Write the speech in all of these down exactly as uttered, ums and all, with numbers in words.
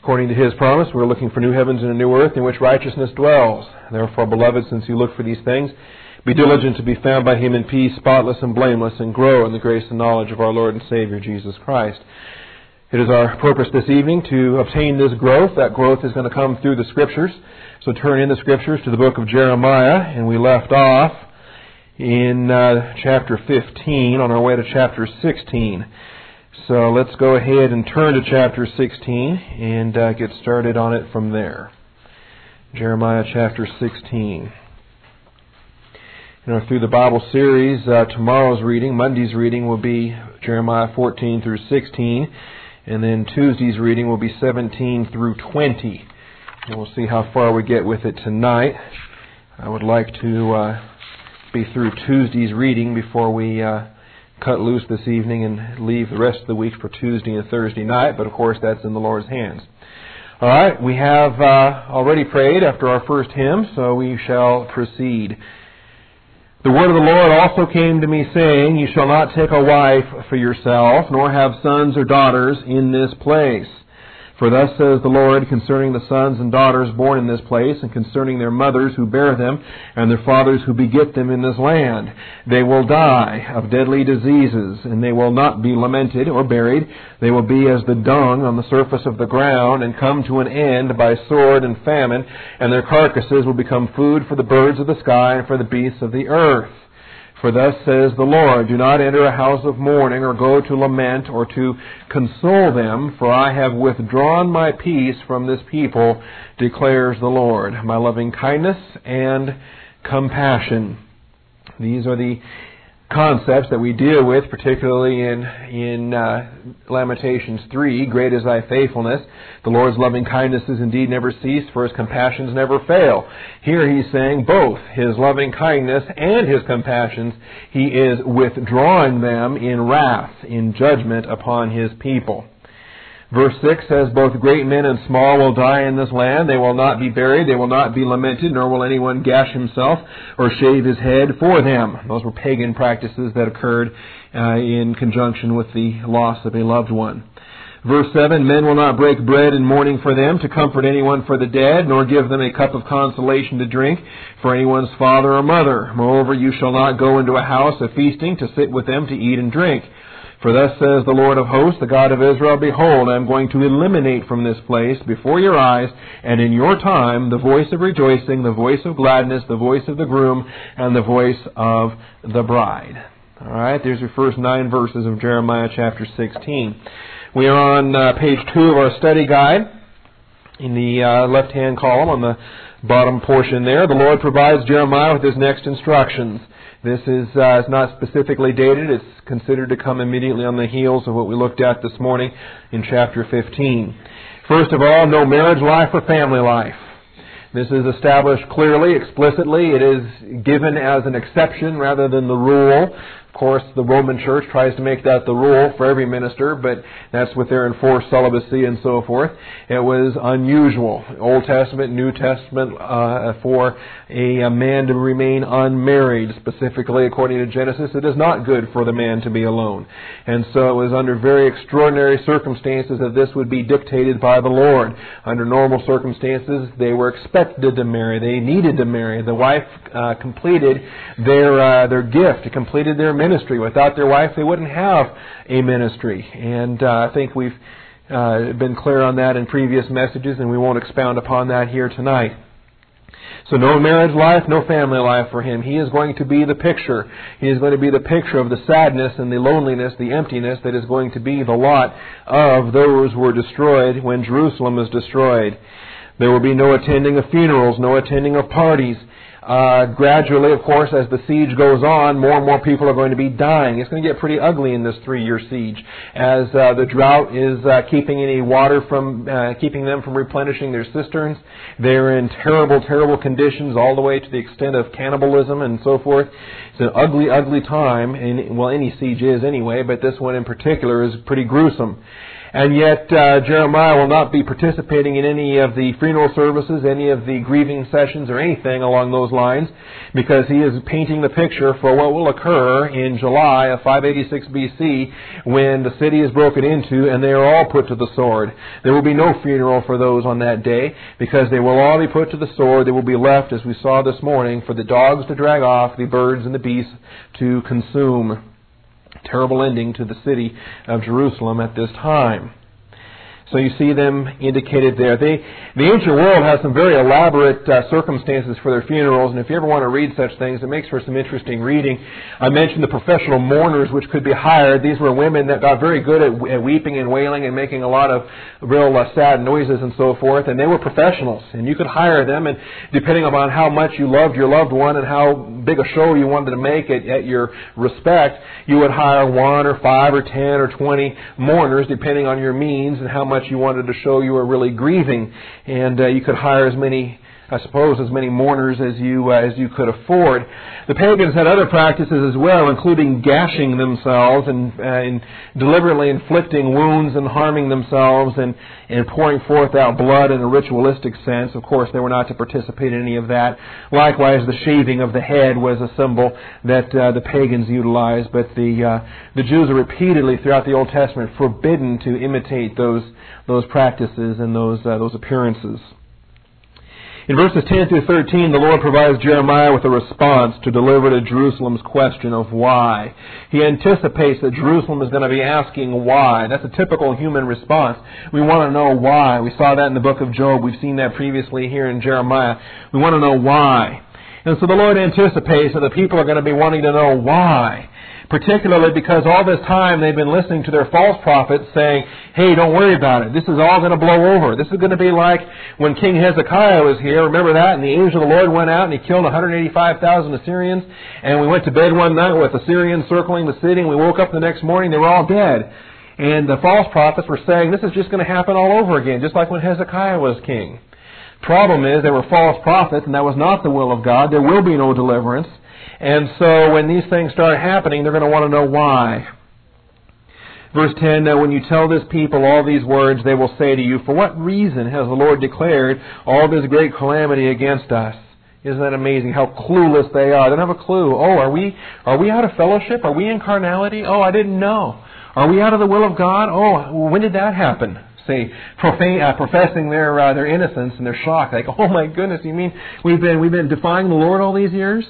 According to His promise, we're looking for new heavens and a new earth in which righteousness dwells. Therefore, beloved, since you look for these things, be diligent to be found by Him in peace, spotless and blameless, and grow in the grace and knowledge of our Lord and Savior, Jesus Christ. It is our purpose this evening to obtain this growth. That growth is going to come through the Scriptures. So turn in the Scriptures to the book of Jeremiah, and we left off in uh, chapter fifteen, on our way to chapter sixteen. So let's go ahead and turn to chapter sixteen and uh, get started on it from there. Jeremiah chapter sixteen. You know, through the Bible series, uh, tomorrow's reading, Monday's reading will be Jeremiah fourteen through sixteen, and then Tuesday's reading will be seventeen through twenty. And we'll see how far we get with it tonight. I would like to uh, be through Tuesday's reading before we uh, cut loose this evening and leave the rest of the week for Tuesday and Thursday night, but of course that's in the Lord's hands. All right, we have uh, already prayed after our first hymn, so we shall proceed. The word of the Lord also came to me, saying, You shall not take a wife for yourself, nor have sons or daughters in this place. For thus says the Lord concerning the sons and daughters born in this place, and concerning their mothers who bear them, and their fathers who beget them in this land. They will die of deadly diseases, and they will not be lamented or buried. They will be as the dung on the surface of the ground, and come to an end by sword and famine, and their carcasses will become food for the birds of the sky and for the beasts of the earth. For thus says the Lord, Do not enter a house of mourning, or go to lament, or to console them, for I have withdrawn my peace from this people, declares the Lord, my loving kindness and compassion. These are the concepts that we deal with, particularly in in uh, Lamentations three, Great is thy faithfulness. The Lord's loving kindnesses indeed never cease, for His compassions never fail. Here He's saying both His loving kindness and His compassions, He is withdrawing them in wrath, in judgment upon His people. Verse six says, Both great men and small will die in this land. They will not be buried. They will not be lamented, nor will anyone gash himself or shave his head for them. Those were pagan practices that occurred uh, in conjunction with the loss of a loved one. Verse seven, Men will not break bread in mourning for them, to comfort anyone for the dead, nor give them a cup of consolation to drink for anyone's father or mother. Moreover, you shall not go into a house of feasting to sit with them to eat and drink. For thus says the Lord of hosts, the God of Israel, Behold, I am going to eliminate from this place before your eyes and in your time the voice of rejoicing, the voice of gladness, the voice of the groom, and the voice of the bride. All right, there's your first nine verses of Jeremiah chapter sixteen. We are on uh, page two of our study guide. In the uh, left-hand column on the bottom portion there, the Lord provides Jeremiah with his next instructions. This is uh, is not specifically dated. It's considered to come immediately on the heels of what we looked at this morning in chapter fifteen. First of all, no marriage life or family life. This is established clearly, explicitly. It is given as an exception rather than the rule. Of course, the Roman Church tries to make that the rule for every minister, but that's with their enforced celibacy and so forth. It was unusual, Old Testament, New Testament, uh, for a, a man to remain unmarried. Specifically, according to Genesis, it is not good for the man to be alone. And so it was under very extraordinary circumstances that this would be dictated by the Lord. Under normal circumstances, they were expected to marry. They needed to marry. The wife uh, completed their uh, their gift, completed their ministry. Without their wife, they wouldn't have a ministry. And uh, I think we've uh, been clear on that in previous messages, and we won't expound upon that here tonight. So no marriage life, no family life for him. He is going to be the picture. He is going to be the picture of the sadness and the loneliness, the emptiness that is going to be the lot of those who were destroyed when Jerusalem was destroyed. There will be no attending of funerals, no attending of parties. Uh, gradually, of course, as the siege goes on, more and more people are going to be dying. It's going to get pretty ugly in this three-year siege, as uh, the drought is uh, keeping any water from, uh, keeping them from replenishing their cisterns. They're in terrible, terrible conditions, all the way to the extent of cannibalism and so forth. It's an ugly, ugly time, and well, any siege is anyway, but this one in particular is pretty gruesome. And yet uh, Jeremiah will not be participating in any of the funeral services, any of the grieving sessions, or anything along those those lines, because he is painting the picture for what will occur in July of five eighty-six B C when the city is broken into and they are all put to the sword. There will be no funeral for those on that day, because they will all be put to the sword. They will be left, as we saw this morning, for the dogs to drag off, the birds and the beasts to consume. Terrible ending to the city of Jerusalem at this time. So you see them indicated there. They, the ancient world has some very elaborate uh, circumstances for their funerals, and if you ever want to read such things, it makes for some interesting reading. I mentioned the professional mourners which could be hired. These were women that got very good at, at weeping and wailing and making a lot of real uh, sad noises and so forth, and they were professionals, and you could hire them, and depending upon how much you loved your loved one and how big a show you wanted to make at, at your respect, you would hire one or five or ten or twenty mourners, depending on your means and how much you wanted to show you were really grieving, and uh, you could hire as many, I suppose, as many mourners as you uh, as you could afford. The pagans had other practices as well, including gashing themselves and, uh, and deliberately inflicting wounds and harming themselves and, and pouring forth out blood in a ritualistic sense. Of course, they were not to participate in any of that. Likewise, the shaving of the head was a symbol that uh, the pagans utilized, but the uh, the Jews are repeatedly throughout the Old Testament forbidden to imitate those those practices and those uh, those appearances. In verses ten through thirteen, the Lord provides Jeremiah with a response to deliver to Jerusalem's question of why. He anticipates that Jerusalem is going to be asking why. That's a typical human response. We want to know why. We saw that in the book of Job. We've seen that previously here in Jeremiah. We want to know why. And so the Lord anticipates that the people are going to be wanting to know why. Particularly because all this time they've been listening to their false prophets saying, hey, don't worry about it. This is all going to blow over. This is going to be like when King Hezekiah was here. Remember that? And the angel of the Lord went out and he killed one hundred eighty-five thousand Assyrians. And we went to bed one night with Assyrians circling the city, and we woke up the next morning, they were all dead. And the false prophets were saying, this is just going to happen all over again, just like when Hezekiah was king. Problem is, they were false prophets, and that was not the will of God. There will be no deliverance. And so when these things start happening, they're going to want to know why. Verse ten, now when you tell this people all these words, they will say to you, for what reason has the Lord declared all this great calamity against us? Isn't that amazing how clueless they are? They don't have a clue. Oh, are we are we out of fellowship? Are we in carnality? Oh, I didn't know. Are we out of the will of God? Oh, when did that happen? Say, profane, uh, professing their uh, their innocence and their shock, like, oh my goodness, you mean we've been we've been defying the Lord all these years?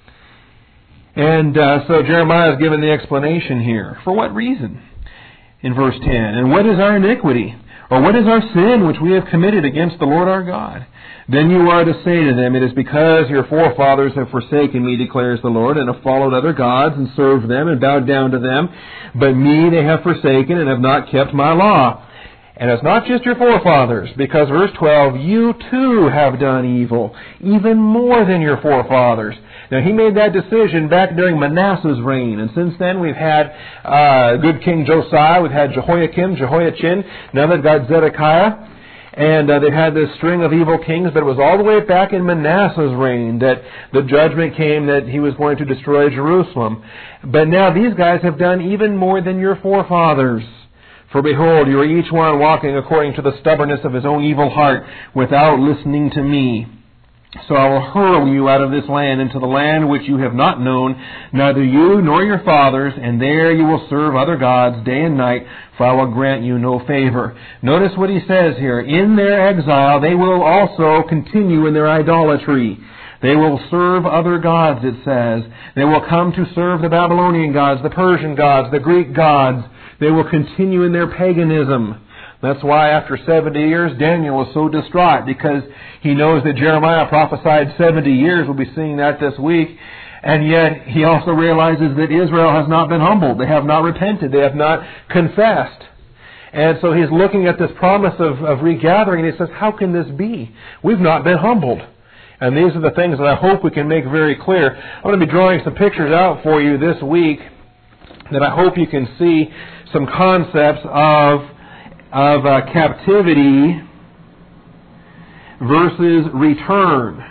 And uh, so Jeremiah is given the explanation here. For what reason? In verse ten. And what is our iniquity? Or what is our sin which we have committed against the Lord our God? Then you are to say to them, it is because your forefathers have forsaken me, declares the Lord, and have followed other gods and served them and bowed down to them. But me they have forsaken and have not kept my law. And it's not just your forefathers, because verse twelve, you too have done evil, even more than your forefathers. Now, he made that decision back during Manasseh's reign, and since then we've had uh, good King Josiah, we've had Jehoiakim, Jehoiachin, now they've got Zedekiah, and uh, they've had this string of evil kings, but it was all the way back in Manasseh's reign that the judgment came that he was going to destroy Jerusalem. But now these guys have done even more than your forefathers. For behold, you are each one walking according to the stubbornness of his own evil heart, without listening to me. So I will hurl you out of this land into the land which you have not known, neither you nor your fathers, and there you will serve other gods day and night, for I will grant you no favor. Notice what he says here. In their exile they will also continue in their idolatry. They will serve other gods, it says. They will come to serve the Babylonian gods, the Persian gods, the Greek gods. They will continue in their paganism. That's why after seventy years, Daniel was so distraught, because he knows that Jeremiah prophesied seventy years. We'll be seeing that this week. And yet he also realizes that Israel has not been humbled. They have not repented. They have not confessed. And so he's looking at this promise of, of regathering, and he says, how can this be? We've not been humbled. And these are the things that I hope we can make very clear. I'm going to be drawing some pictures out for you this week that I hope you can see some concepts of of uh, captivity versus return.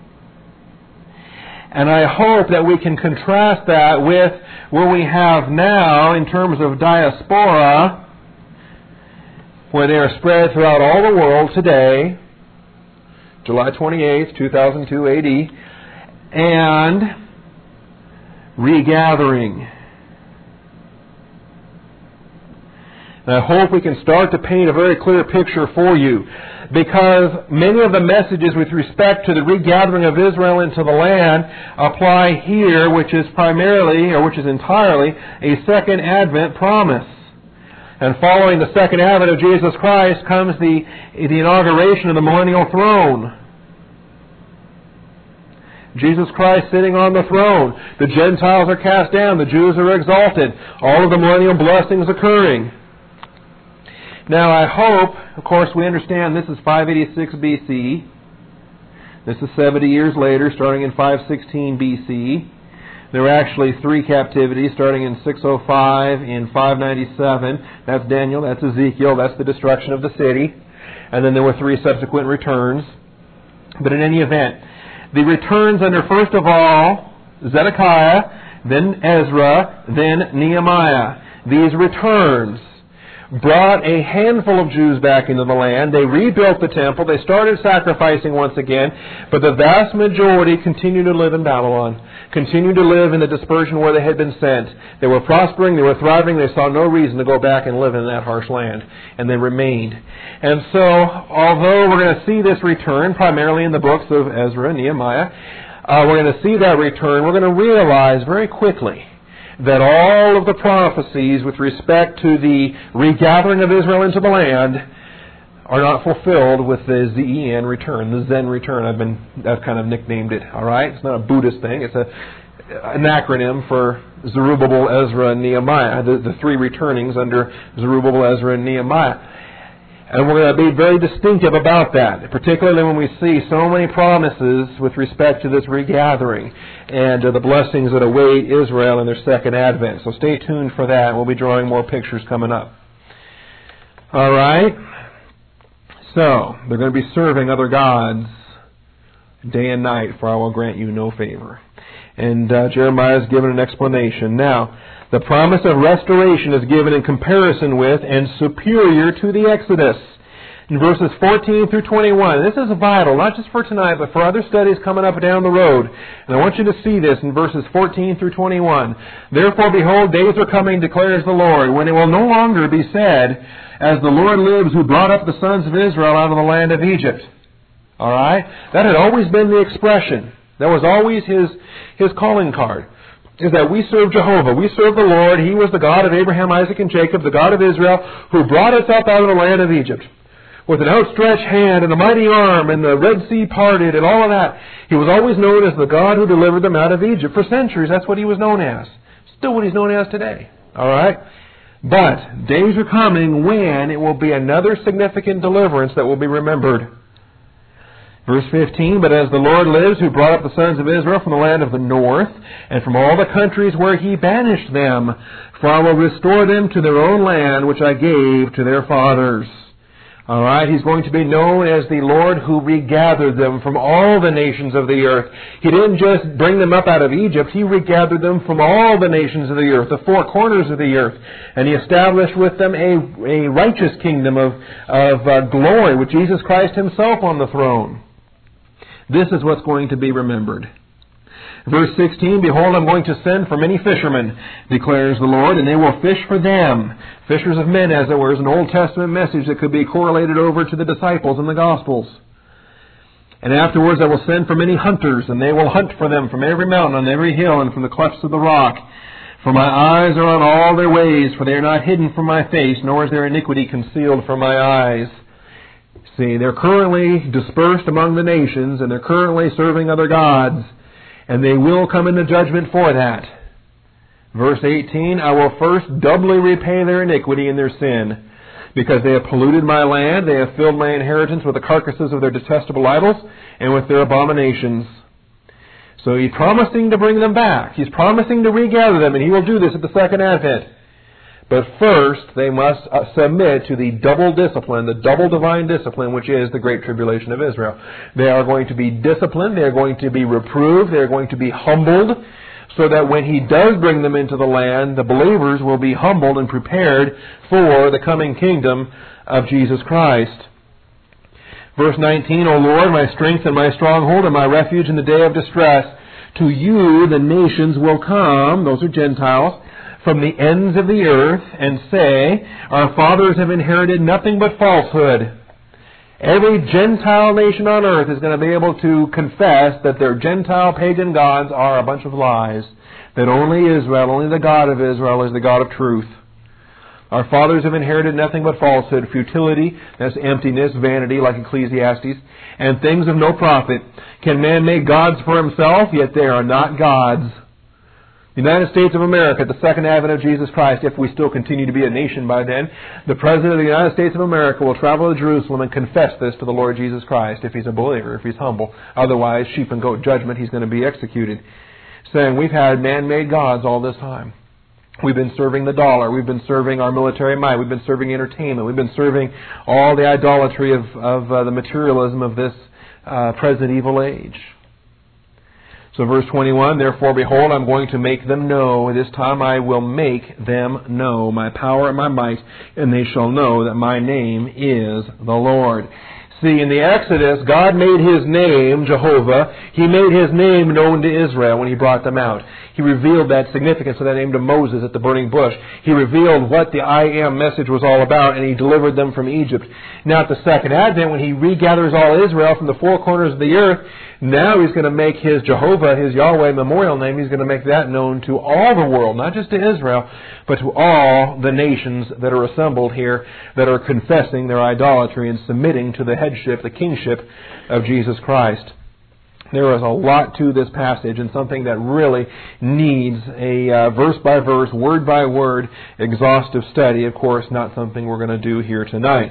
And I hope that we can contrast that with what we have now in terms of diaspora, where they are spread throughout all the world today, July twenty-eighth, two thousand two A D, and regathering. And I hope we can start to paint a very clear picture for you, because many of the messages with respect to the regathering of Israel into the land apply here, which is primarily, or which is entirely, a second advent promise. And following the second advent of Jesus Christ comes the, the inauguration of the millennial throne. Jesus Christ sitting on the throne. The Gentiles are cast down. The Jews are exalted. All of the millennial blessings occurring. Now I hope, of course we understand this is five eighty-six B C. This is seventy years later, starting in five sixteen B C. There were actually three captivities, starting in six oh five, in five ninety-seven. That's Daniel, that's Ezekiel, that's the destruction of the city. And then there were three subsequent returns. But in any event, the returns under, first of all, Zedekiah, then Ezra, then Nehemiah. These returns brought a handful of Jews back into the land. They rebuilt the temple. They started sacrificing once again. But the vast majority continued to live in Babylon, continued to live in the dispersion where they had been sent. They were prospering. They were thriving. They saw no reason to go back and live in that harsh land. And they remained. And so, although we're going to see this return primarily in the books of Ezra and Nehemiah, uh, we're going to see that return, we're going to realize very quickly that all of the prophecies with respect to the regathering of Israel into the land are not fulfilled with the Z E N return, the Zen return. I've been, I've kind of nicknamed it, all right? It's not a Buddhist thing. It's a, an acronym for Zerubbabel, Ezra, and Nehemiah, the, the three returnings under Zerubbabel, Ezra, and Nehemiah. And we're going to be very distinctive about that, particularly when we see so many promises with respect to this regathering and uh, the blessings that await Israel in their second advent. So stay tuned for that. We'll be drawing more pictures coming up. All right. So, they're going to be serving other gods day and night, for I will grant you no favor. And uh, Jeremiah is given an explanation. Now, the promise of restoration is given in comparison with and superior to the Exodus in verses fourteen through twenty-one. This is vital, not just for tonight, but for other studies coming up down the road. And I want you to see this in verses fourteen through twenty-one. Therefore, behold, days are coming, declares the Lord, when it will no longer be said, as the Lord lives who brought up the sons of Israel out of the land of Egypt. All right? That had always been the expression. That was always his, his calling card. Is that we serve Jehovah. We serve the Lord. He was the God of Abraham, Isaac, and Jacob, the God of Israel, who brought us up out of the land of Egypt. With an outstretched hand and a mighty arm and the Red Sea parted and all of that. He was always known as the God who delivered them out of Egypt. For centuries, that's what he was known as. Still what he's known as today. All right? But days are coming when it will be another significant deliverance that will be remembered. Verse fifteen, but as the Lord lives, who brought up the sons of Israel from the land of the north, and from all the countries where he banished them, for I will restore them to their own land, which I gave to their fathers. All right, he's going to be known as the Lord who regathered them from all the nations of the earth. He didn't just bring them up out of Egypt, he regathered them from all the nations of the earth, the four corners of the earth. And he established with them a, a righteous kingdom of, of uh, glory, with Jesus Christ himself on the throne. This is what's going to be remembered. Verse sixteen, behold, I'm going to send for many fishermen, declares the Lord, and they will fish for them. Fishers of men, as it were, is an Old Testament message that could be correlated over to the disciples in the Gospels. And afterwards I will send for many hunters, and they will hunt for them from every mountain, on every hill, and from the clefts of the rock. For my eyes are on all their ways, for they are not hidden from my face, nor is their iniquity concealed from my eyes. See, they're currently dispersed among the nations, and they're currently serving other gods, and they will come into judgment for that. Verse eighteen, I will first doubly repay their iniquity and their sin, because they have polluted my land, they have filled my inheritance with the carcasses of their detestable idols, and with their abominations. So he's promising to bring them back. He's promising to regather them, and he will do this at the second advent. But first, they must submit to the double discipline, the double divine discipline, which is the Great Tribulation of Israel. They are going to be disciplined, they are going to be reproved, they are going to be humbled, so that when he does bring them into the land, the believers will be humbled and prepared for the coming kingdom of Jesus Christ. Verse nineteen, O Lord, my strength and my stronghold and my refuge in the day of distress, To you the nations will come, those are Gentiles, from the ends of the earth, and say, our fathers have inherited nothing but falsehood. Every Gentile nation on earth is going to be able to confess that their Gentile pagan gods are a bunch of lies, that only Israel, only the God of Israel is the God of truth. Our fathers have inherited nothing but falsehood, futility, that's emptiness, vanity, like Ecclesiastes, and things of no profit. Can man make gods for himself? Yet they are not gods. The United States of America, at the second advent of Jesus Christ, if we still continue to be a nation by then, the President of the United States of America will travel to Jerusalem and confess this to the Lord Jesus Christ, if he's a believer, if he's humble. Otherwise, sheep and goat judgment, he's going to be executed. Saying, we've had man-made gods all this time. We've been serving the dollar. We've been serving our military might. We've been serving entertainment. We've been serving all the idolatry of, of uh, the materialism of this uh, present evil age. So verse twenty-one, therefore, behold, I'm going to make them know. This time I will make them know my power and my might, and they shall know that my name is the Lord. See, in the Exodus, God made His name, Jehovah, He made His name known to Israel when He brought them out. He revealed that significance of that name to Moses at the burning bush. He revealed what the I Am message was all about, and He delivered them from Egypt. Now at the second advent, when He regathers all Israel from the four corners of the earth, now He's going to make His Jehovah, His Yahweh memorial name, He's going to make that known to all the world, not just to Israel, but to all the nations that are assembled here that are confessing their idolatry and submitting to the headship, the kingship of Jesus Christ. There is a lot to this passage, and something that really needs a uh, verse-by-verse, word-by-word, exhaustive study. Of course, not something we're going to do here tonight.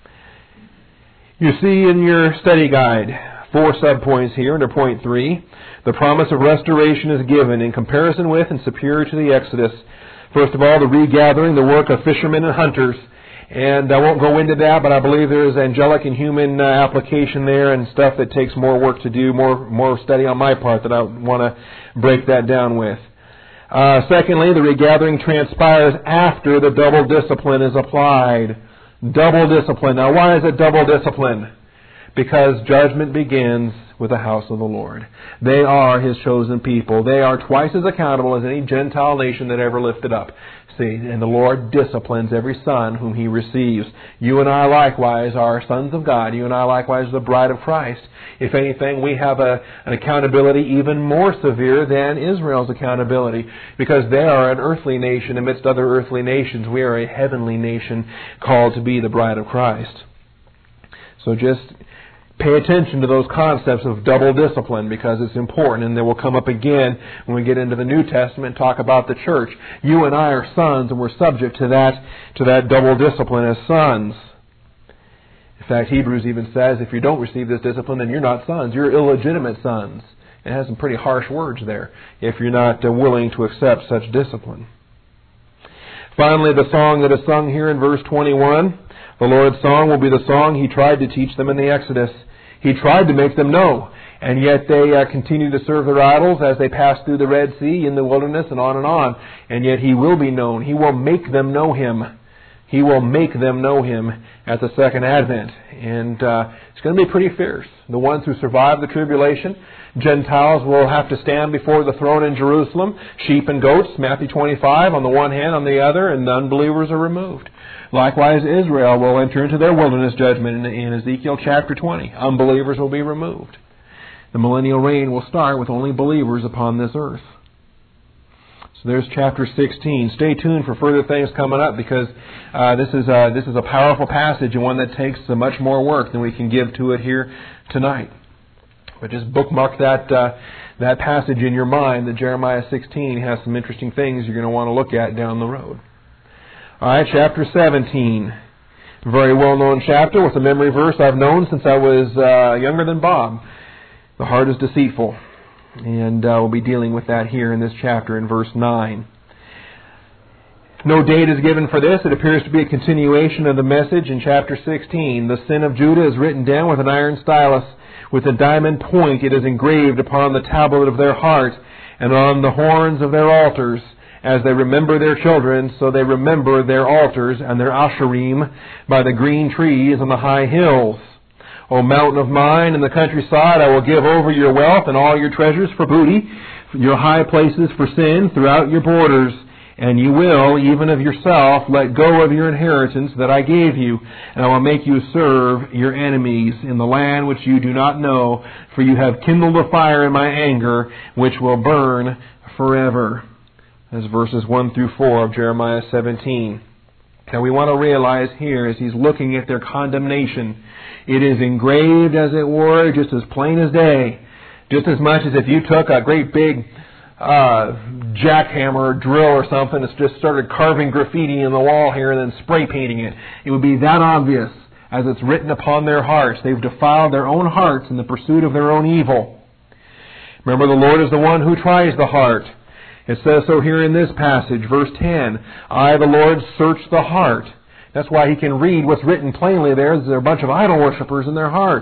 You see in your study guide four subpoints here under point three. The promise of restoration is given in comparison with and superior to the Exodus. First of all, the regathering, the work of fishermen and hunters. And I won't go into that, but I believe there is angelic and human uh, application there and stuff that takes more work to do, more more study on my part that I want to break that down with. Uh, secondly, the regathering transpires after the double discipline is applied. Double discipline. Now, why is it double discipline? Because judgment begins with the house of the Lord. They are His chosen people. They are twice as accountable as any Gentile nation that ever lifted up. See, and the Lord disciplines every son whom He receives. You and I likewise are sons of God. You and I likewise are the bride of Christ. If anything, we have a, an accountability even more severe than Israel's accountability, because they are an earthly nation amidst other earthly nations. We are a heavenly nation called to be the bride of Christ. So just pay attention to those concepts of double discipline, because it's important, and they will come up again when we get into the New Testament and talk about the church. You and I are sons, and we're subject to that to that double discipline as sons. In fact, Hebrews even says if you don't receive this discipline, then you're not sons. You're illegitimate sons. It has some pretty harsh words there if you're not uh, willing to accept such discipline. Finally, the song that is sung here in verse twenty-one, the Lord's song will be the song He tried to teach them in the Exodus. He tried to make them know, and yet they uh, continue to serve their idols as they pass through the Red Sea in the wilderness and on and on. And yet He will be known. He will make them know Him. He will make them know Him at the second advent. And uh, it's going to be pretty fierce. The ones who survive the tribulation, Gentiles, will have to stand before the throne in Jerusalem. Sheep and goats, Matthew twenty-five, on the one hand, on the other, and the unbelievers are removed. Likewise, Israel will enter into their wilderness judgment in, in Ezekiel chapter twenty. Unbelievers will be removed. The millennial reign will start with only believers upon this earth. So there's chapter sixteen. Stay tuned for further things coming up, because uh, this is a, this is a powerful passage, and one that takes uh, much more work than we can give to it here tonight. But just bookmark that uh, that passage in your mind, that Jeremiah sixteen has some interesting things you're going to want to look at down the road. All right, chapter seventeen. Very well-known chapter with a memory verse I've known since I was uh, younger than Bob. The heart is deceitful. And uh, we'll be dealing with that here in this chapter in verse nine. No date is given for this. It appears to be a continuation of the message in chapter sixteen. The sin of Judah is written down with an iron stylus. With a diamond point it is engraved upon the tablet of their heart and on the horns of their altars. As they remember their children, so they remember their altars and their asherim by the green trees and the high hills. O mountain of mine, in the countryside I will give over your wealth and all your treasures for booty. your high places for sin throughout your borders, and you will, even of yourself, let go of your inheritance that I gave you, and I will make you serve your enemies in the land which you do not know, for you have kindled a fire in my anger, which will burn forever. That's verses one through four of Jeremiah seventeen. Now we want to realize here, as he's looking at their condemnation, it is engraved, as it were, just as plain as day. Just as much as if you took a great big uh, jackhammer or drill or something and just started carving graffiti in the wall here and then spray painting it. It would be that obvious as it's written upon their hearts. They've defiled their own hearts in the pursuit of their own evil. Remember, the Lord is the one who tries the heart. It says so here in this passage, verse ten, I, the Lord, search the heart. That's why he can read what's written plainly there. There are a bunch of idol worshippers in their heart.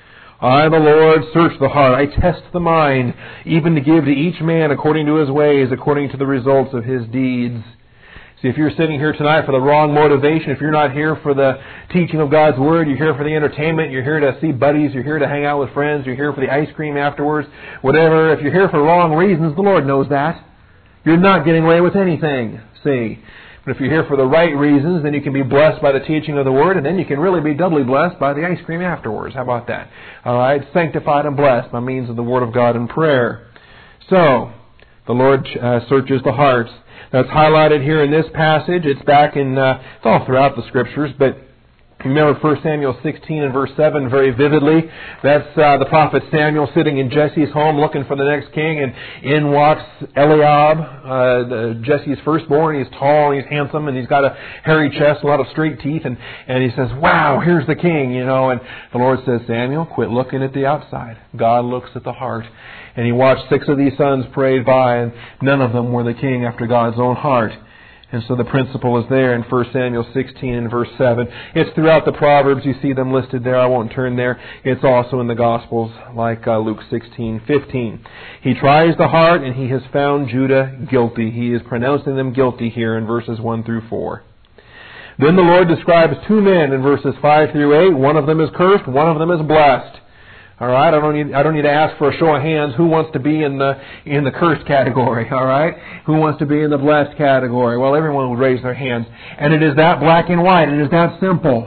I, the Lord, search the heart. I test the mind, even to give to each man according to his ways, according to the results of his deeds. See, if you're sitting here tonight for the wrong motivation, if you're not here for the teaching of God's Word, you're here for the entertainment, you're here to see buddies, you're here to hang out with friends, you're here for the ice cream afterwards, whatever, if you're here for wrong reasons, the Lord knows that. You're not getting away with anything, see. But if you're here for the right reasons, then you can be blessed by the teaching of the Word, and then you can really be doubly blessed by the ice cream afterwards. How about that? All right, sanctified and blessed by means of the Word of God and prayer. So, the Lord uh, searches the hearts. That's highlighted here in this passage. It's back in, uh, it's all throughout the Scriptures, but remember First Samuel sixteen and verse seven very vividly. That's uh, the prophet Samuel sitting in Jesse's home looking for the next king, and in walks Eliab, uh, the, Jesse's firstborn. He's tall, he's handsome, and he's got a hairy chest, a lot of straight teeth, and, and he says, wow, here's the king, you know. And the Lord says, Samuel, quit looking at the outside. God looks at the heart. And he watched six of these sons parade by, and none of them were the king after God's own heart. And so the principle is there in First Samuel sixteen and verse seven. It's throughout the Proverbs. You see them listed there. I won't turn there. It's also in the Gospels, like uh, Luke sixteen fifteen. He tries the heart, and he has found Judah guilty. He is pronouncing them guilty here in verses one through four. Then the Lord describes two men in verses five through eight. One of them is cursed. One of them is blessed. All right, I don't need I don't need to ask for a show of hands who wants to be in the in the cursed category. All right, who wants to be in the blessed category? Well, everyone would raise their hands, and it is that black and white. It is that simple.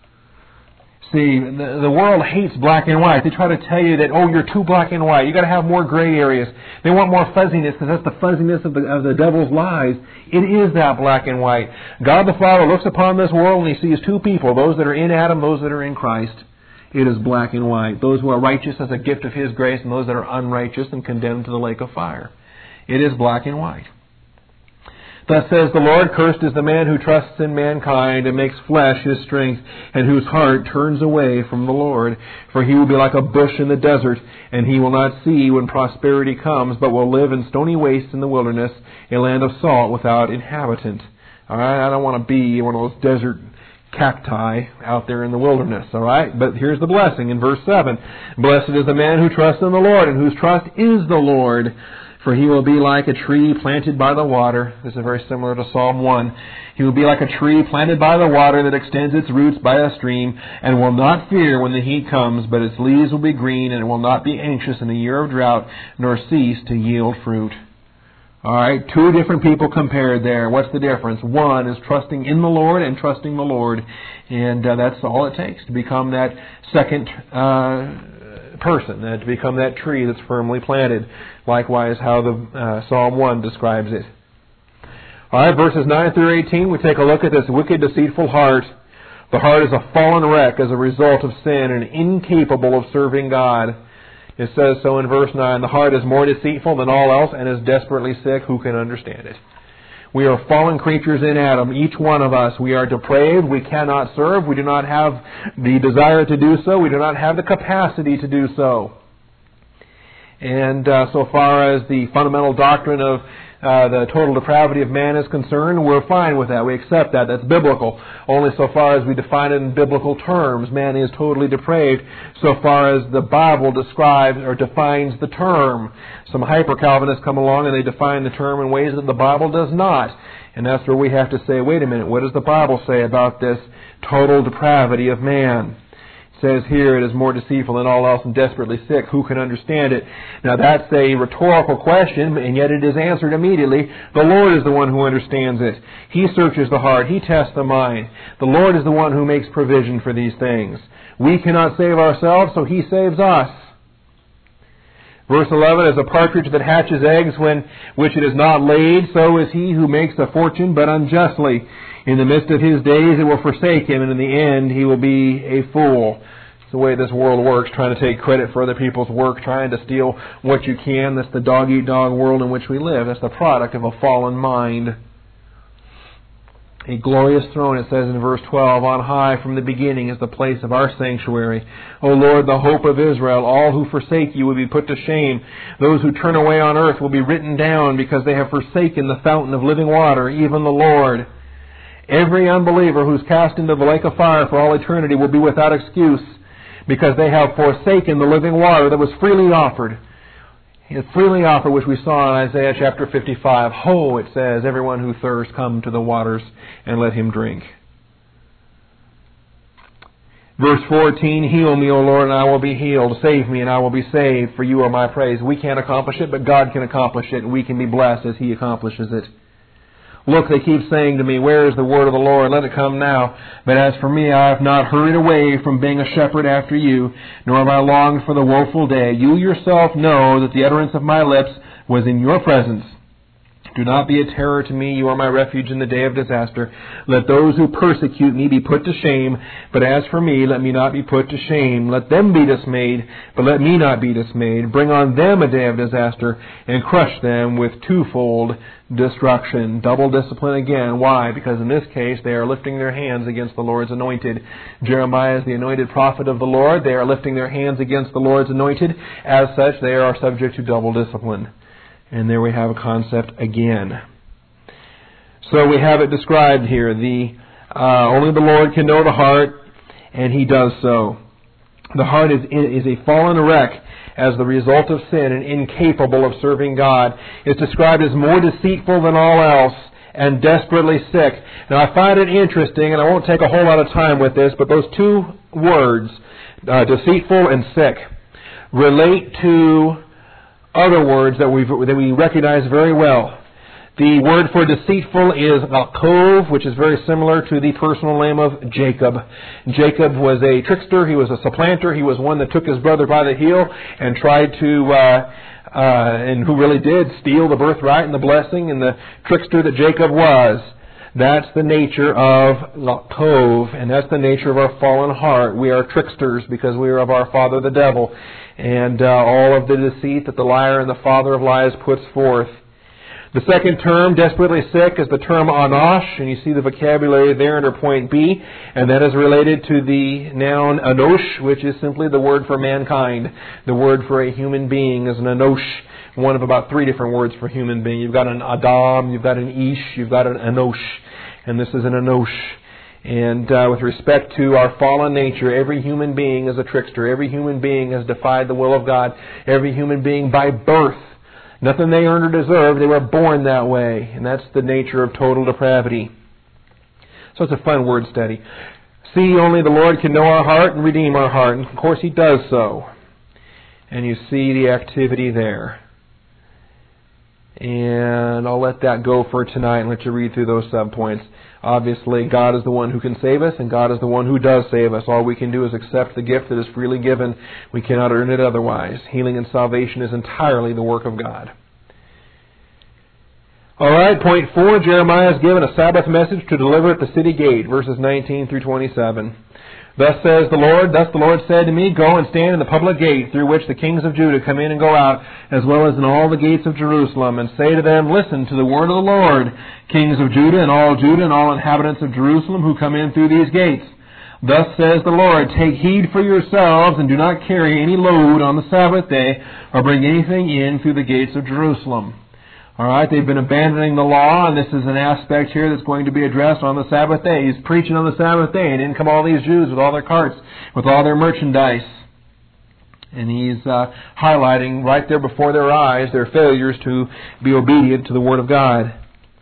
See, the, the world hates black and white. They try to tell you that, oh, you're too black and white. You got to have more gray areas. They want more fuzziness because that's the fuzziness of the of the devil's lies. It is that black and white. God the Father looks upon this world and He sees two people: those that are in Adam, those that are in Christ. It is black and white. Those who are righteous as a gift of His grace, and those that are unrighteous and condemned to the lake of fire. It is black and white. Thus says the Lord, cursed is the man who trusts in mankind and makes flesh his strength, and whose heart turns away from the Lord. For he will be like a bush in the desert, and he will not see when prosperity comes, but will live in stony wastes in the wilderness, a land of salt without inhabitant. All right, I don't want to be one of those desert cacti out there in the wilderness, all right? But here's the blessing in verse seven. Blessed is the man who trusts in the Lord, and whose trust is the Lord. For he will be like a tree planted by the water. This is very similar to Psalm one. He will be like a tree planted by the water that extends its roots by a stream, and will not fear when the heat comes, but its leaves will be green, and it will not be anxious in the year of drought, nor cease to yield fruit. All right, two different people compared there. What's the difference? One is trusting in the Lord and trusting the Lord, and uh, that's all it takes to become that second uh, person, uh, to become that tree that's firmly planted. Likewise, how the uh, Psalm one describes it. All right, verses nine through eighteen, we take a look at this wicked, deceitful heart. The heart is a fallen wreck as a result of sin and incapable of serving God. It says so in verse nine, the heart is more deceitful than all else and is desperately sick. Who can understand it? We are fallen creatures in Adam, each one of us. We are depraved. We cannot serve. We do not have the desire to do so. We do not have the capacity to do so. And uh, so far as the fundamental doctrine of uh, the total depravity of man is concerned, we're fine with that. We accept that. That's biblical. Only so far as we define it in biblical terms. Man is totally depraved so far as the Bible describes or defines the term. Some hyper-Calvinists come along and they define the term in ways that the Bible does not. And that's where we have to say, wait a minute, what does the Bible say about this total depravity of man? says here, it is more deceitful than all else and desperately sick. Who can understand it? Now that's a rhetorical question, and yet it is answered immediately. The Lord is the one who understands it. He searches the heart. He tests the mind. The Lord is the one who makes provision for these things. We cannot save ourselves, so He saves us. Verse eleven, as a partridge that hatches eggs when which it is not laid, so is he who makes a fortune, but unjustly. In the midst of his days it will forsake him, and in the end he will be a fool. It's the way this world works, trying to take credit for other people's work, trying to steal what you can. That's the dog-eat-dog world in which we live. That's the product of a fallen mind. A glorious throne, it says in verse twelve, on high from the beginning is the place of our sanctuary. O Lord, the hope of Israel, all who forsake you will be put to shame. Those who turn away on earth will be written down because they have forsaken the fountain of living water, even the Lord. Every unbeliever who's cast into the lake of fire for all eternity will be without excuse because they have forsaken the living water that was freely offered. It's freely offered, which we saw in Isaiah chapter fifty-five. Ho, it says, everyone who thirsts, come to the waters and let him drink. Verse fourteen, heal me, O Lord, and I will be healed. Save me, and I will be saved, for you are my praise. We can't accomplish it, but God can accomplish it, and we can be blessed as He accomplishes it. Look, they keep saying to me, where is the word of the Lord? Let it come now. But as for me, I have not hurried away from being a shepherd after you, nor have I longed for the woeful day. You yourself know that the utterance of my lips was in your presence. Do not be a terror to me. You are my refuge in the day of disaster. Let those who persecute me be put to shame. But as for me, let me not be put to shame. Let them be dismayed, but let me not be dismayed. Bring on them a day of disaster, and crush them with twofold destruction. Double discipline again. Why? Because in this case, they are lifting their hands against the Lord's anointed. Jeremiah is the anointed prophet of the Lord. They are lifting their hands against the Lord's anointed. As such, they are subject to double discipline. And there we have a concept again. So we have it described here. The uh, only the Lord can know the heart, and He does so. The heart is is a fallen wreck as the result of sin and incapable of serving God. It's described as more deceitful than all else and desperately sick. Now I find it interesting, and I won't take a whole lot of time with this, but those two words, uh, deceitful and sick, relate to other words that we that we recognize very well. The word for deceitful is Yaakov, which is very similar to the personal name of Jacob. Jacob was a trickster. He was a supplanter. He was one that took his brother by the heel and tried to, uh, uh, and who really did steal the birthright and the blessing, and the trickster that Jacob was. That's the nature of Yaakov, and that's the nature of our fallen heart. We are tricksters because we are of our father the devil, and uh, all of the deceit that the liar and the father of lies puts forth. The second term, desperately sick, is the term anosh, and you see the vocabulary there under point B, and that is related to the noun anosh, which is simply the word for mankind. The word for a human being is an anosh, one of about three different words for human being. You've got an Adam, you've got an Ish, you've got an anosh, and this is an anosh. And uh, with respect to our fallen nature, every human being is a trickster. Every human being has defied the will of God. Every human being by birth, nothing they earned or deserved, they were born that way. And that's the nature of total depravity. So it's a fun word study. See, only the Lord can know our heart and redeem our heart. And of course He does so. And you see the activity there. And I'll let that go for tonight and let you read through those subpoints. Obviously, God is the one who can save us, and God is the one who does save us. All we can do is accept the gift that is freely given. We cannot earn it otherwise. Healing and salvation is entirely the work of God. All right, point four, Jeremiah is given a Sabbath message to deliver at the city gate, verses nineteen through twenty-seven. Thus says the Lord, thus the Lord said to me, go and stand in the public gate through which the kings of Judah come in and go out, as well as in all the gates of Jerusalem, and say to them, listen to the word of the Lord, kings of Judah and all Judah and all inhabitants of Jerusalem who come in through these gates. Thus says the Lord, take heed for yourselves and do not carry any load on the Sabbath day or bring anything in through the gates of Jerusalem. All right, they've been abandoning the law, and this is an aspect here that's going to be addressed on the Sabbath day. He's preaching on the Sabbath day, and in come all these Jews with all their carts, with all their merchandise. And he's uh, highlighting right there before their eyes their failures to be obedient to the Word of God.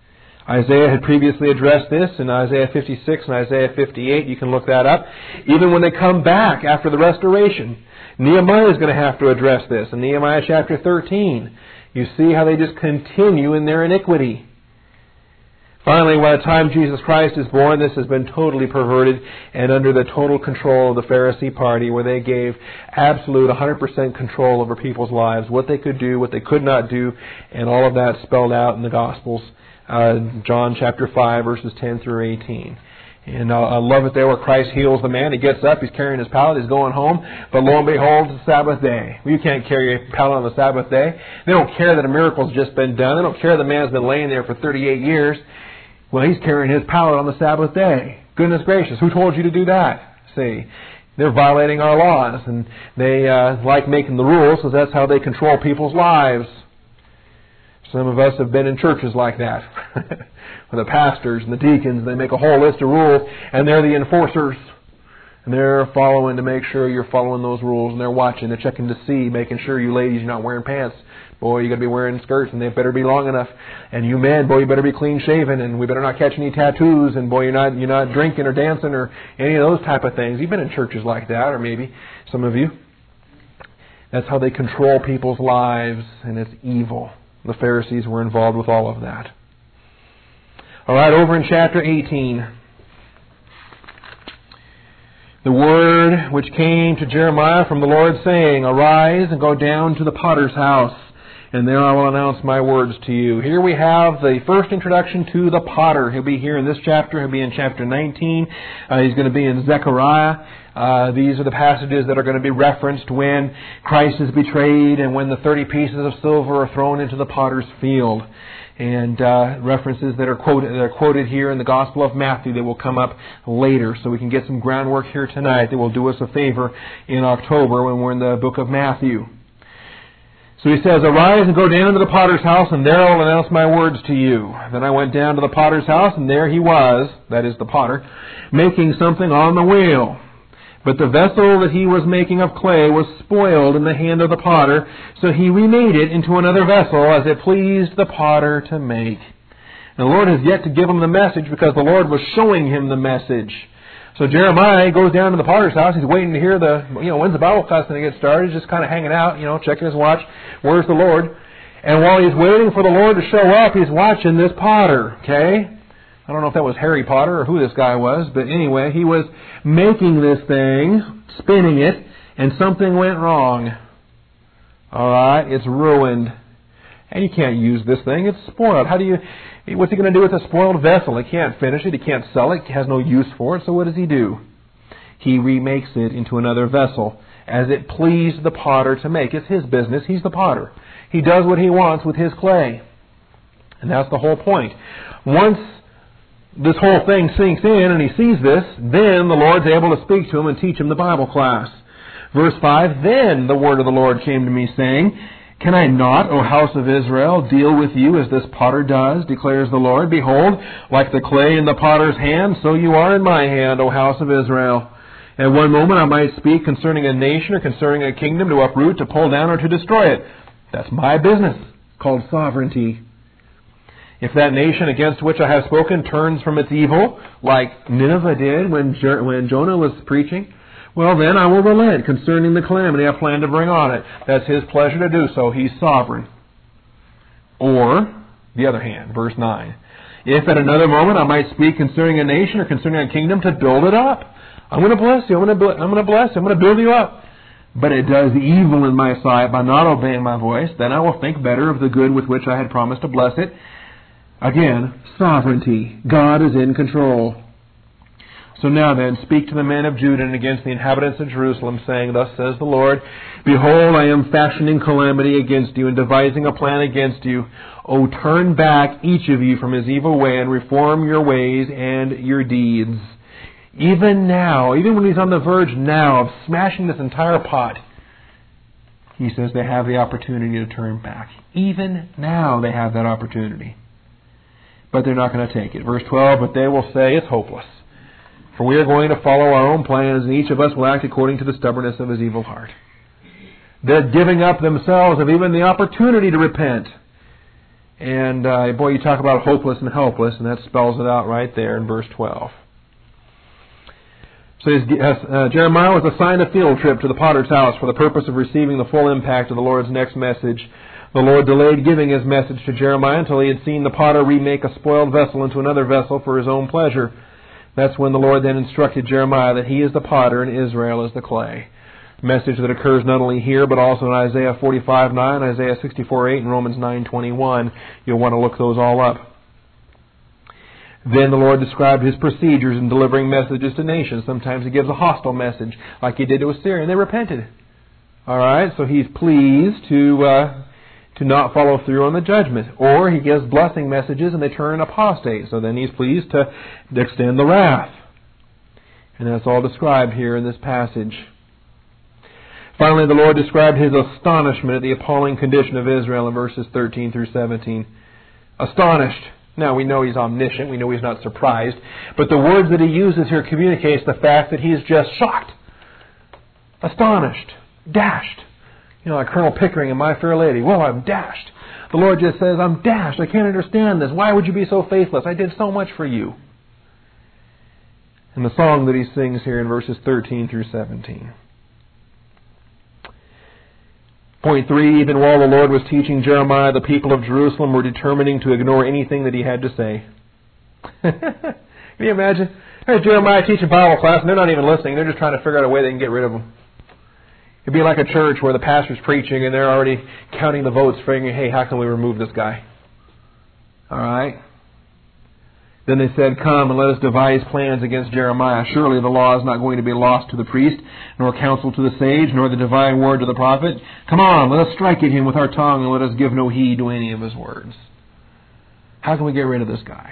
Isaiah had previously addressed this in Isaiah fifty-six and Isaiah fifty-eight. You can look that up. Even when they come back after the restoration, Nehemiah is going to have to address this. In Nehemiah chapter thirteen, you see how they just continue in their iniquity. Finally, by the time Jesus Christ is born, this has been totally perverted and under the total control of the Pharisee party, where they gave absolute one hundred percent control over people's lives, what they could do, what they could not do, and all of that spelled out in the Gospels. Uh, John chapter five, verses ten through eighteen. And uh, I love it there where Christ heals the man. He gets up, he's carrying his pallet, he's going home, but lo and behold, it's the Sabbath day. Well, you can't carry a pallet on the Sabbath day. They don't care that a miracle's just been done. They don't care the man's been laying there for thirty-eight years. Well, he's carrying his pallet on the Sabbath day. Goodness gracious, who told you to do that? See, they're violating our laws, and they uh, like making the rules because that's how they control people's lives. Some of us have been in churches like that. With the pastors and the deacons, they make a whole list of rules, and they're the enforcers. And they're following to make sure you're following those rules, and they're watching, they're checking to see, making sure you ladies are not wearing pants. Boy, you got to be wearing skirts, and they better be long enough. And you men, boy, you better be clean shaven, and we better not catch any tattoos. And boy, you're not you're not drinking or dancing or any of those type of things. You've been in churches like that, or maybe some of you. That's how they control people's lives, and it's evil. The Pharisees were involved with all of that. All right, over in chapter eighteen. The word which came to Jeremiah from the Lord, saying, Arise and go down to the potter's house, and there I will announce my words to you. Here we have the first introduction to the potter. He'll be here in this chapter. He'll be in chapter nineteen. Uh, he's going to be in Zechariah. Uh, these are the passages that are going to be referenced when Christ is betrayed and when the thirty pieces of silver are thrown into the potter's field. And uh, references that are quoted, that are quoted here in the Gospel of Matthew that will come up later. So we can get some groundwork here tonight that will do us a favor in October when we're in the book of Matthew. So he says, Arise and go down to the potter's house, and there I will announce my words to you. Then I went down to the potter's house, and there he was, that is the potter, making something on the wheel. But the vessel that he was making of clay was spoiled in the hand of the potter, so he remade it into another vessel as it pleased the potter to make. And the Lord has yet to give him the message because the Lord was showing him the message. So Jeremiah goes down to the potter's house. He's waiting to hear the, you know, when's the Bible class going to get started? He's just kind of hanging out, you know, checking his watch. Where's the Lord? And while he's waiting for the Lord to show up, he's watching this potter, okay? I don't know if that was Harry Potter or who this guy was, but anyway, he was making this thing, spinning it, and something went wrong. All right, it's ruined. And you can't use this thing. It's spoiled. How do you, what's he going to do with a spoiled vessel? He can't finish it. He can't sell it. He has no use for it. So what does he do? He remakes it into another vessel as it pleased the potter to make. It's his business. He's the potter. He does what he wants with his clay. And that's the whole point. Once this whole thing sinks in and he sees this, then the Lord's able to speak to him and teach him the Bible class. Verse five, Then the word of the Lord came to me, saying, Can I not, O house of Israel, deal with you as this potter does, declares the Lord? Behold, like the clay in the potter's hand, so you are in my hand, O house of Israel. At one moment I might speak concerning a nation or concerning a kingdom to uproot, to pull down, or to destroy it. That's my business, called sovereignty. If that nation against which I have spoken turns from its evil, like Nineveh did when jo- when Jonah was preaching, well, then I will relent concerning the calamity I plan to bring on it. That's his pleasure to do so. He's sovereign. Or, the other hand, verse nine, If at another moment I might speak concerning a nation or concerning a kingdom to build it up, I'm going to bless you. I'm going to, I'm going to bless you. I'm going to build you up. But it does evil in my sight by not obeying my voice, then I will think better of the good with which I had promised to bless it. Again, sovereignty. God is in control. So now then, speak to the men of Judah and against the inhabitants of Jerusalem, saying, Thus says the Lord, Behold, I am fashioning calamity against you and devising a plan against you. O turn back, each of you, from his evil way and reform your ways and your deeds. Even now, even when he's on the verge now of smashing this entire pot, he says they have the opportunity to turn back. Even now they have that opportunity. But they're not going to take it. Verse twelve, But they will say, It's hopeless. For we are going to follow our own plans, and each of us will act according to the stubbornness of his evil heart. They're giving up themselves of even the opportunity to repent. And uh, boy, you talk about hopeless and helpless, and that spells it out right there in verse twelve. So uh, Jeremiah was assigned a field trip to the potter's house for the purpose of receiving the full impact of the Lord's next message. The Lord delayed giving His message to Jeremiah until He had seen the potter remake a spoiled vessel into another vessel for His own pleasure. That's when the Lord then instructed Jeremiah that He is the potter and Israel is the clay. A message that occurs not only here, but also in Isaiah forty-five nine, Isaiah sixty-four eight, and Romans nine twenty-one. You'll want to look those all up. Then the Lord described His procedures in delivering messages to nations. Sometimes He gives a hostile message, like He did to Assyria, and they repented. All right, so He's pleased to uh, to not follow through on the judgment. Or He gives blessing messages, and they turn apostate. So then He's pleased to extend the wrath. And that's all described here in this passage. Finally, the Lord described His astonishment at the appalling condition of Israel in verses thirteen through seventeen. Astonished. Now, we know He's omniscient. We know He's not surprised. But the words that He uses here communicates the fact that He's just shocked. Astonished. Dashed. You know, like Colonel Pickering in My Fair Lady. Well, I'm dashed. The Lord just says, I'm dashed. I can't understand this. Why would you be so faithless? I did so much for you. And the song that He sings here in verses thirteen through seventeen. Point three, even while the Lord was teaching Jeremiah, the people of Jerusalem were determining to ignore anything that He had to say. Can you imagine? There's Jeremiah teaching Bible class, and they're not even listening. They're just trying to figure out a way they can get rid of him. It'd be like a church where the pastor's preaching, and they're already counting the votes, figuring, hey, how can we remove this guy? All right? Then they said, come and let us devise plans against Jeremiah. Surely the law is not going to be lost to the priest, nor counsel to the sage, nor the divine word to the prophet. Come on, let us strike at him with our tongue, and let us give no heed to any of his words. How can we get rid of this guy?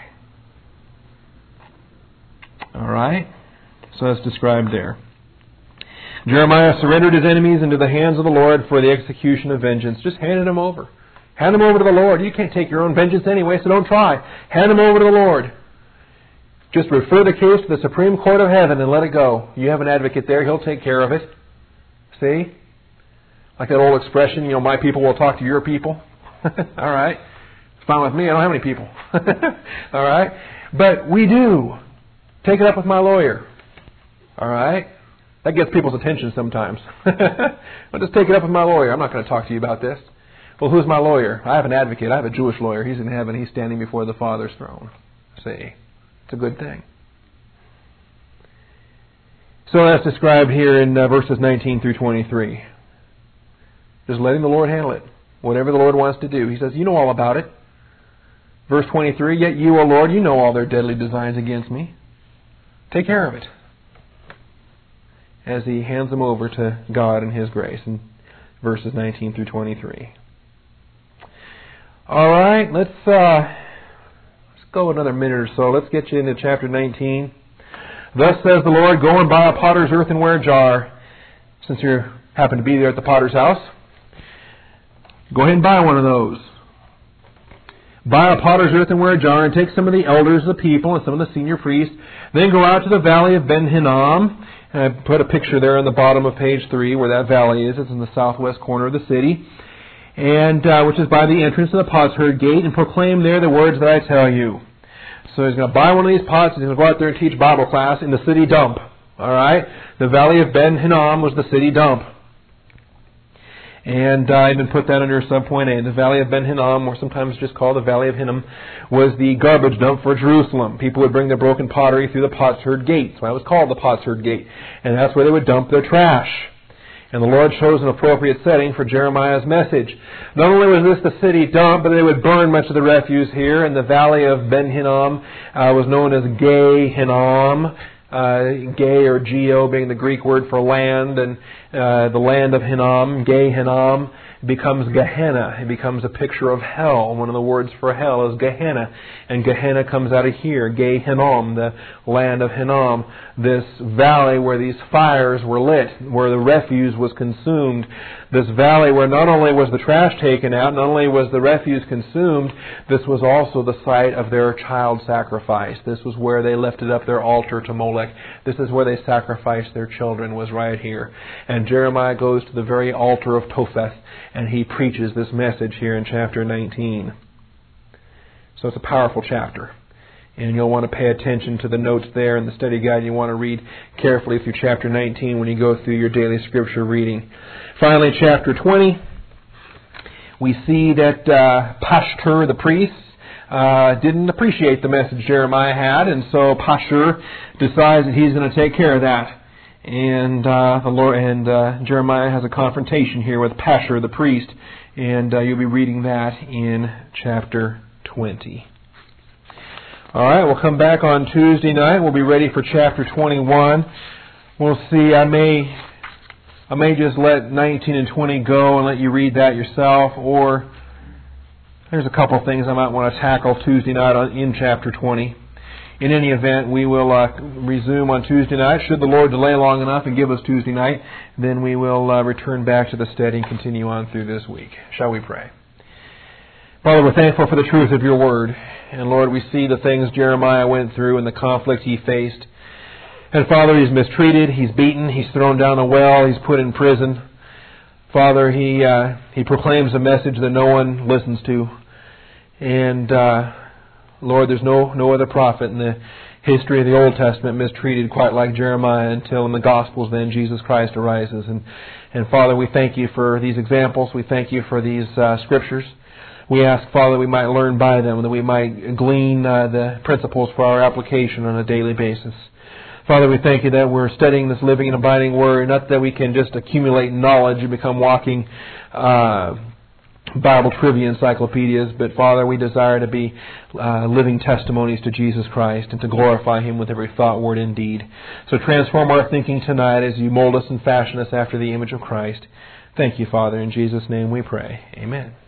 All right? So that's described there. Jeremiah surrendered his enemies into the hands of the Lord for the execution of vengeance. Just handed them over. Hand them over to the Lord. You can't take your own vengeance anyway, so don't try. Hand them over to the Lord. Just refer the case to the Supreme Court of Heaven and let it go. You have an advocate there. He'll take care of it. See? Like that old expression, you know, my people will talk to your people. All right. It's fine with me. I don't have any people. All right. But we do. Take it up with my lawyer. All right. That gets people's attention sometimes. I'll just take it up with my lawyer. I'm not going to talk to you about this. Well, who's my lawyer? I have an advocate. I have a Jewish lawyer. He's in heaven. He's standing before the Father's throne. See? It's a good thing. So that's described here in uh, verses nineteen through twenty-three. Just letting the Lord handle it. Whatever the Lord wants to do. He says, you know all about it. Verse twenty-three, yet you, O Lord, you know all their deadly designs against me. Take care of it. As he hands them over to God and His grace in verses nineteen through twenty-three. All right, let's uh, let's go another minute or so. Let's get you into chapter nineteen. Thus says the Lord, go and buy a potter's earthenware jar. Since you happen to be there at the potter's house, go ahead and buy one of those. Buy a potter's earthenware jar and take some of the elders of the people and some of the senior priests. Then go out to the valley of Ben Hinnom. And I put a picture there on the bottom of page three where that valley is. It's in the southwest corner of the city, and uh, which is by the entrance to the potsherd gate, and proclaim there the words that I tell you. So he's going to buy one of these pots, and he's going to go out there and teach Bible class in the city dump. All right? The valley of Ben Hinnom was the city dump. And I even put that under subpoint A. The valley of Ben Hinnom, or sometimes just called the valley of Hinnom, was the garbage dump for Jerusalem. People would bring their broken pottery through the potsherd gate. That's why it was called the potsherd gate. And that's where they would dump their trash. And the Lord chose an appropriate setting for Jeremiah's message. Not only was this the city dump, but they would burn much of the refuse here. And the valley of Ben Hinnom uh, was known as Gay Hinnom. Uh, Gay or Geo being the Greek word for land, and uh, the land of Hinnom, Gay Hinnom, becomes Gehenna. It becomes a picture of hell. One of the words for hell is Gehenna, and Gehenna comes out of here, Gay Hinnom, the land of Hinnom, this valley where these fires were lit, where the refuse was consumed. This valley where not only was the trash taken out, not only was the refuse consumed, this was also the site of their child sacrifice. This was where they lifted up their altar to Molech. This is where they sacrificed their children, was right here. And Jeremiah goes to the very altar of Topheth, and he preaches this message here in chapter nineteen. So it's a powerful chapter. And you'll want to pay attention to the notes there in the study guide. You want to read carefully through chapter nineteen when you go through your daily scripture reading. Finally, chapter twenty, we see that uh, Pashur, the priest, uh, didn't appreciate the message Jeremiah had, and so Pashur decides that he's going to take care of that. And uh, the Lord and uh, Jeremiah has a confrontation here with Pashur, the priest, and uh, you'll be reading that in chapter twenty. All right, we'll come back on Tuesday night. We'll be ready for chapter twenty-one. We'll see. I may, I may just let nineteen and twenty go and let you read that yourself, or there's a couple things I might want to tackle Tuesday night on, in chapter twenty. In any event, we will uh, resume on Tuesday night. Should the Lord delay long enough and give us Tuesday night, then we will uh, return back to the study and continue on through this week. Shall we pray? Father, we're thankful for the truth of your word. And Lord, we see the things Jeremiah went through and the conflict he faced. And Father, he's mistreated, he's beaten, he's thrown down a well, he's put in prison. Father, he uh, he proclaims a message that no one listens to. And uh, Lord, there's no, no other prophet in the history of the Old Testament mistreated quite like Jeremiah until in the Gospels then Jesus Christ arises. And, and Father, we thank you for these examples. We thank you for these uh, scriptures. We ask, Father, that we might learn by them, that we might glean uh, the principles for our application on a daily basis. Father, we thank you that we're studying this living and abiding Word, not that we can just accumulate knowledge and become walking uh, Bible trivia encyclopedias, but Father, we desire to be uh, living testimonies to Jesus Christ and to glorify Him with every thought, word, and deed. So transform our thinking tonight as you mold us and fashion us after the image of Christ. Thank you, Father. In Jesus' name we pray. Amen.